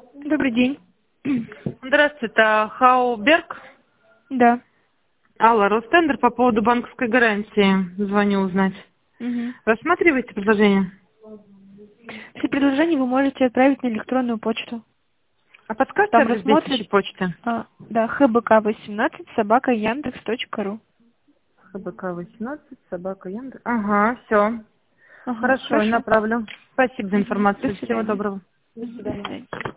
Добрый день. Здравствуйте, это Хауберг. Да. Алла, Ростендер по поводу банковской гарантии. Звоню узнать. Мгм. Рассматриваете предложение? Все предложения вы можете отправить на электронную почту. А подскажите Там адрес действующей рассмотрят, почты? да, hbk18 @yandex.ru. ХБК-18, собака Яндекс. Ага, все. Ага, Хорошо, хорошо. направлю. Спасибо за Мгм. До информацию. Всего свидания. доброго. До Мгм. До свидания. свидания.